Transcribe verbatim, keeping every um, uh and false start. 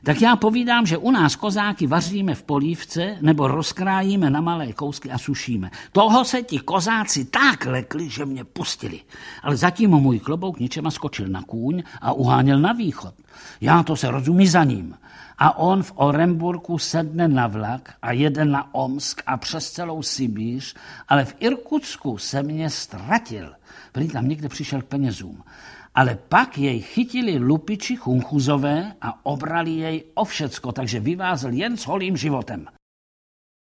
Tak já povídám, že u nás kozáky vaříme v polívce nebo rozkrájíme na malé kousky a sušíme. Toho se ti kozáci tak lekli, že mě pustili. Ale zatím můj klobouk ničema skočil na kůň a uháněl na východ. Já to se rozumí za ním. A on v Oremburku sedne na vlak a jede na Omsk a přes celou Sibíř, ale v Irkutsku se mě ztratil. Prý tam někde přišel k penězům. Ale pak jej chytili lupiči Chunchuzové a obrali jej o všecko, takže vyvázl jen s holým životem.